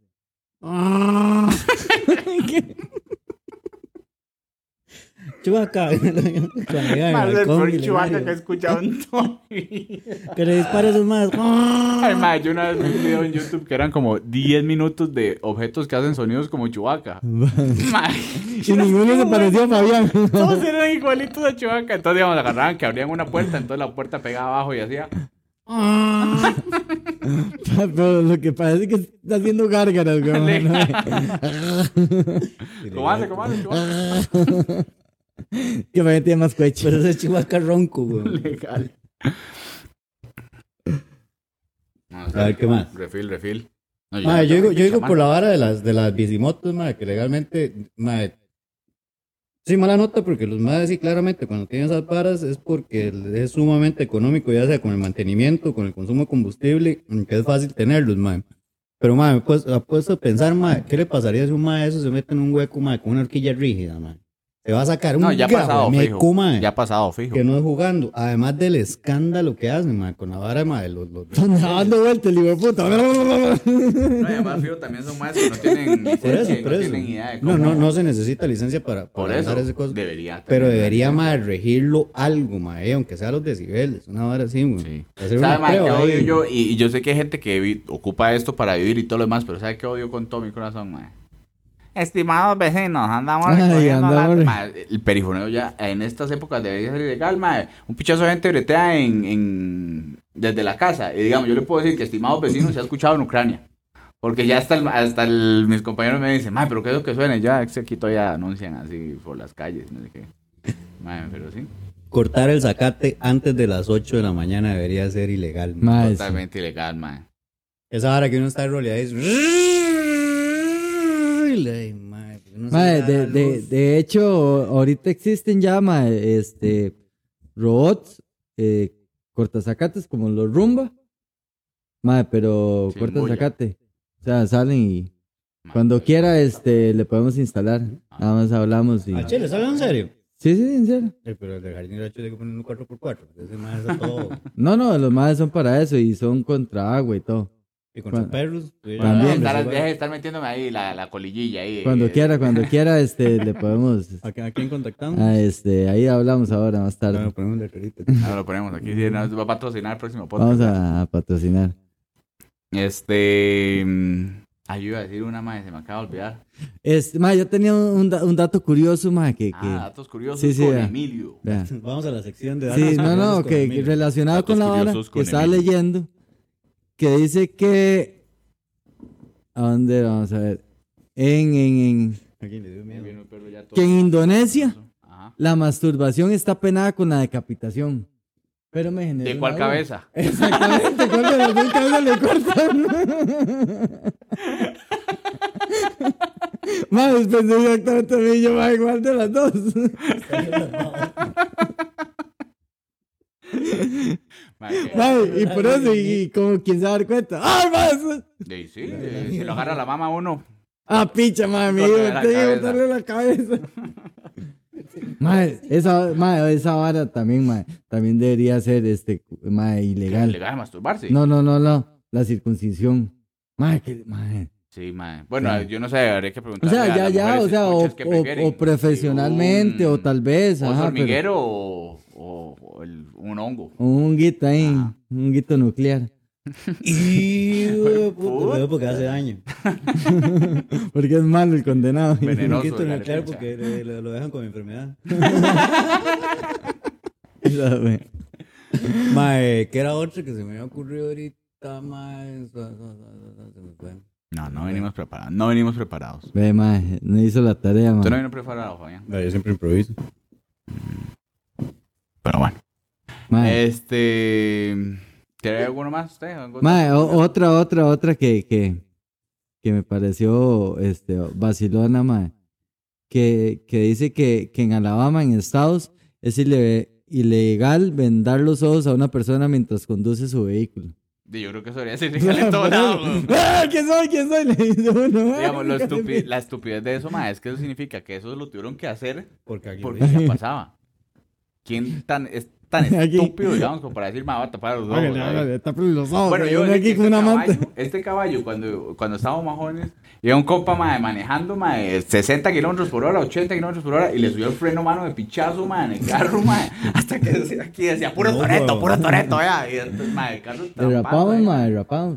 S2: Chewbacca. Cuando llega al
S1: Más el
S2: balcón
S1: peor
S2: milenario.
S1: Chewbacca que he escuchado en toda mi vida.
S2: Que le dispara a esos más.
S1: Ay, madre, yo una vez vi un video en YouTube que eran como diez minutos de objetos que hacen sonidos como Chewbacca. Madre,
S3: Y ninguno se parecía a Fabián.
S1: todos eran igualitos a Chewbacca. Entonces, digamos, agarraban que abrían una puerta, entonces la puerta pegaba abajo y hacía...
S3: Pero lo que parece que está haciendo gárgaras, güey.
S1: ¿Cómo hace? ¿Cómo hace? Chewbacca?
S3: Que Fabián tiene más cuecho.
S2: Pero ese es Chewbacca ronco, güey.
S1: Legal. No,
S2: A ver, ¿qué más?
S1: Refil, refil. No,
S2: Madre, yo
S1: ya-
S2: digo, yo digo
S1: man.
S2: por la vara de las, de las bicimotos, madre, que legalmente, madre, sí, mala nota, porque los madres sí, claramente, cuando tienen esas varas es porque es sumamente económico, ya sea con el mantenimiento, con el consumo de combustible, que es fácil tenerlos, madre. Pero, madre, me he puesto a pensar, madre, ¿qué le pasaría si un madre de eso se mete en un hueco, madre, con una horquilla rígida, madre? Se va a sacar un
S1: No, ya ha pasado,
S2: meco,
S1: fijo.
S2: madre,
S1: Ya ha pasado, fijo.
S2: que no es jugando. Además del escándalo que hacen, madre, con la vara, madre, los... los
S3: Están dando vueltas, el hijo de puta.
S1: No, y además, fijo, también son más que no tienen
S2: por eso,
S1: licencia y
S2: por
S1: no
S2: eso.
S1: tienen idea de cómo...
S2: No, no, no se necesita licencia para,
S1: Por
S2: para
S1: eso,
S2: andar ese cosa.
S1: debería.
S2: Pero
S1: tener
S2: debería,
S1: licencia.
S2: más regirlo algo, mae, aunque sea los decibeles, una hora así, güey.
S1: Sí.
S2: Hacer
S1: ¿Sabe,
S2: una
S1: mae, qué
S2: prueba
S1: odio
S2: ahí.
S1: yo? Y, y yo sé que hay gente que vi- ocupa esto para vivir y todo lo demás, pero ¿sabe qué odio con todo mi corazón, mae? Estimados vecinos, andamos
S3: Ay,
S1: recogiendo
S3: andamos
S1: la-
S3: re-
S1: mae, el perifoneo ya en estas épocas debería ser ilegal, mae. Un pichazo de gente bretea en, en, desde la casa. Y digamos, yo le puedo decir que estimados vecinos se ha escuchado en Ucrania. Porque ya hasta, el- hasta el- mis compañeros me dicen, mae, pero ¿qué es lo que suena? Y ya, es que aquí todavía anuncian así por las calles, no sé qué. Mae, pero sí,
S2: Cortar el zacate antes de las ocho de la mañana debería ser ilegal. mae.
S3: Mae, sí.
S1: totalmente ilegal, mae.
S2: Esa hora que uno está roleado es... Ay, mae, pues uno se
S3: Mae,
S2: da
S3: de,
S2: la
S3: de,
S2: luz.
S3: de hecho, ahorita existen ya, mae, este, robots, eh, cortazacates como los Rumba. Mae, pero
S1: Sin
S3: cortazacate. O sea, salen y
S1: Mae,
S3: cuando
S1: pues,
S3: quiera, este, le podemos instalar. Nada más hablamos y...
S2: Ah, chile, ¿sabes en serio?
S3: Sí, sí, en serio.
S2: Eh, pero el de jardín derecho tiene que poner un cuatro por cuatro. Ese mae está todo...
S3: No, no, los madres son para eso y son contra agua y todo.
S2: Y con sus
S3: Cuando-
S2: perros... pues,
S1: Bueno,
S3: También.
S1: deje de estar,
S2: pues,
S1: deje de estar metiéndome ahí la, la colillilla ahí.
S3: Cuando
S1: eh,
S3: quiera, cuando quiera, este, le podemos...
S2: ¿A quién- a quién contactamos?
S3: Ah, este, ahí hablamos ahora, más
S2: Bueno,
S3: tarde.
S2: ponemos un letrerito.
S1: Ahora lo ponemos aquí. Sí, nos va a patrocinar el próximo podcast.
S3: Vamos a, a patrocinar.
S1: Este. mm, Ay, yo iba a decir una más, se me acaba de olvidar.
S3: Este, ma, yo tenía un, da- un dato curioso, ma, que... que
S1: Ah, datos curiosos
S3: Sí, sí,
S1: con
S3: vea.
S1: Emilio.
S3: vea.
S2: Vamos a la sección de...
S3: Sí,
S2: datos
S3: no,
S2: curiosos
S3: no,
S2: con
S3: que, que
S2: Emilio.
S3: relacionado
S1: Datos
S3: con la vara
S1: curiosos
S3: que
S1: con
S3: estaba
S1: Emilio.
S3: leyendo, que dice que... ¿A dónde? Vamos a ver. En, en, en...
S2: ¿A quién le dio miedo?
S1: Viene el perro ya todo-
S3: Que en Indonesia
S1: Ajá.
S3: la masturbación está penada con la decapitación. Pero me generó
S1: ¿De cuál
S3: una duda.
S1: cabeza?
S3: Exactamente, ¿cuál de las dos cabezas le cortan? Más pensé exactamente a mí, yo va igual de las dos.
S1: Mae, que-
S3: Mae, y por eso, y, y como quien se va a dar cuenta. ¡Ay, más!
S1: Sí, sí, eh, si lo agarra la mama uno.
S3: ¡Ah, picha, mami!
S1: Cortarle la
S3: Tengo que
S1: cabeza.
S3: cortarle la cabeza. Mae, esa, mae, esa vara también, mae, también debería ser, este, mae, ilegal.
S1: Legal masturbarse.
S3: No, no, no, no, la circuncisión. Mae, que, mae.
S1: Sí, mae. Bueno,
S3: Sí.
S1: yo no sé, habría que
S3: O
S1: preguntarle
S3: sea,
S1: a
S3: ya,
S1: las
S3: ya,
S1: mujeres
S3: o sea, o,
S1: escuchas qué
S3: o-
S1: prefieren.
S3: o profesionalmente,
S1: Si un
S3: o tal vez,
S1: oso
S3: ajá, pero
S1: hormiguero o, o- o el- un hongo.
S3: un honguito ahí,
S1: Ajá.
S3: un honguito nuclear.
S2: Y puta,
S1: Puta.
S2: lo veo porque hace daño.
S3: Porque es malo el condenado.
S2: Un
S1: Venenoso.
S2: poquito
S1: la
S2: nuclear
S1: leche.
S2: porque le- le- lo dejan con enfermedad.
S3: Esa, güey.
S2: Mae, que era otro que se me había ocurrido ahorita, mae. Su- su- su- su- se me fue.
S1: No, no venimos preparados. No venimos preparados.
S3: Ve, mae, no hizo la tarea,
S1: Tú no
S3: mae.
S1: vienes preparado, Fabián.
S2: Mae, yo siempre improviso.
S1: Pero bueno.
S3: Mae,
S1: Este. ¿Tiene alguno más usted? ¿Algo-
S3: mae, o- otra, otra, otra que, que, que me pareció, este, vacilona, mae. Que, que dice que, que en Alabama, en Estados, es ile- ilegal vendar los ojos a una persona mientras conduce su vehículo.
S1: Yo creo que eso debería ser legal en todo lado, güey.
S3: ¡Ah! ¿Quién soy? ¿Quién soy? Le dice uno.
S1: Digamos, lo estupi- la estupidez de eso, ma, es que eso significa que eso lo tuvieron que hacer
S2: Porque aquí
S1: porque ya pasaba. ¿Quién tan, es tan
S3: Aquí.
S1: estúpido, digamos, como para decir, ma, va a tapar los ojos?
S3: Hágale,
S1: ¿sabes?
S3: hágale, tápale los ojos.
S1: Bueno,
S3: que
S1: yo
S3: viene aquí
S1: este
S3: con una
S1: caballo,
S3: manta.
S1: este caballo, cuando, cuando estábamos más jóvenes, iba un compa, ma, manejando, ma, de sesenta kilómetros por hora, ochenta kilómetros por hora, y le subió el freno, mano, de pichazo, ma, en el carro, ma, hasta que decía, aquí decía, puro
S2: No,
S1: toreto,
S2: bro.
S1: puro toreto, ya, y entonces, ma, el carro
S3: Derrapamos,
S1: trampado,
S3: madre, derrapamos.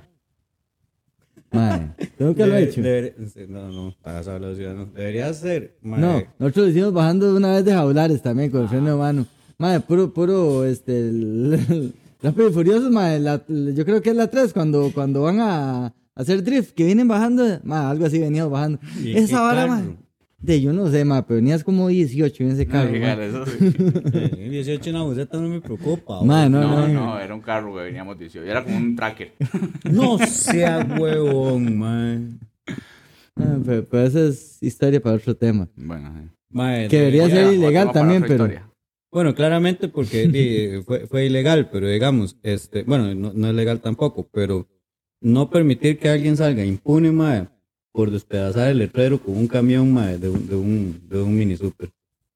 S3: Madre, tengo que lo he
S2: Debe-
S3: hecho.
S2: debe- no, no, para esa velocidad no. Debería ser. Mae,
S3: No, nosotros lo hicimos bajando de una vez de jaulares también con el freno de mano. Madre, puro, puro, este, el- Rápido y Furioso, madre, la- yo creo que es la tres, cuando, cuando van a hacer drift, que vienen bajando, madre, algo así veníamos bajando.
S2: ¿Y
S3: Esa
S2: qué
S3: vara,
S2: carro?
S3: madre, de yo no sé, madre, pero venías como dieciocho en ese carro,
S1: Ay,
S3: madre.
S1: eso sí.
S2: eh, dieciocho en la buseta no me preocupa.
S3: Madre,
S2: güey.
S3: no,
S1: No,
S3: no,
S1: no, era un carro, güey, veníamos dieciocho, era como un tracker.
S2: No sea huevón, man.
S3: Ah, pero, pero esa es historia para otro tema.
S1: Bueno, sí.
S2: Mae,
S3: Que debería
S1: Oye,
S3: ser
S1: otro
S3: ilegal
S1: tema para
S3: también,
S1: otra
S3: pero...
S1: historia.
S2: Bueno, claramente porque di, fue, fue ilegal, pero digamos, este, bueno, no, no es legal tampoco, pero no permitir que alguien salga impune, mae, por despedazar el letrero con un camión, mae, de un, de un, de un mini super.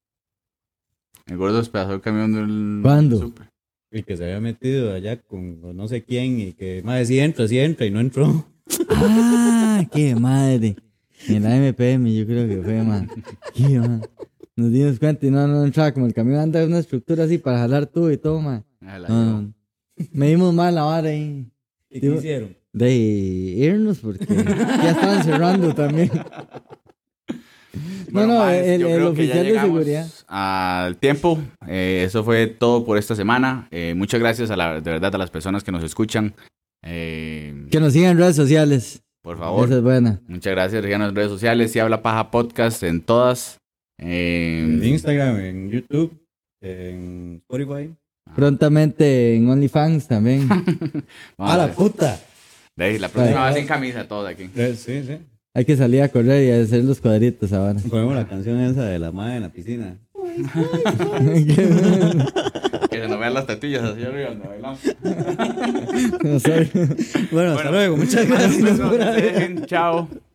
S1: El gordo despedazó el camión del
S3: ¿Cuándo?
S1: súper.
S2: Y que se había metido allá con no sé quién y que, mae, sí entra, sí entra y no entró.
S3: ¡Ah! ¡Qué madre! En la M P M yo creo que fue, man. ¿Qué, man? Nos dimos cuenta y no, no entraba. Como el camión anda en una estructura así para jalar todo y todo, man.
S1: Ah, la
S3: No,
S1: llevó.
S3: no. Medimos mal la vara ahí.
S2: ¿Y
S3: qué
S2: hicieron?
S3: De irnos porque ya estaban cerrando también.
S1: Bueno,
S3: no, no,
S1: maes,
S3: el,
S1: yo
S3: el
S1: creo que ya
S3: oficial de
S1: llegamos
S3: seguridad.
S1: Al tiempo, eh, eso fue todo por esta semana. Eh, muchas gracias a la, de verdad a las personas que nos escuchan. Eh,
S3: Que nos sigan en redes sociales.
S1: por favor,
S3: Esa es buena.
S1: muchas gracias. Síganos en redes sociales. Si habla paja podcast en todas. Eh,
S2: En Instagram, en YouTube, en Spotify.
S3: Prontamente en OnlyFans también.
S1: vamos
S2: ¡A la
S1: ver.
S2: puta!
S1: De ahí, la próxima
S3: Vale.
S1: va sin camisa todos aquí.
S2: Eh, Sí, sí.
S3: Hay que salir a correr y a hacer los cuadritos ahora.
S2: Ponemos la canción esa de la madre en la piscina.
S1: Que se nos vean las tetillas así arriba donde bailamos.
S3: No, sorry.
S2: Bueno, hasta
S1: Bueno.
S2: luego. Muchas gracias.
S1: Bueno, pues, no se dejen. Chao.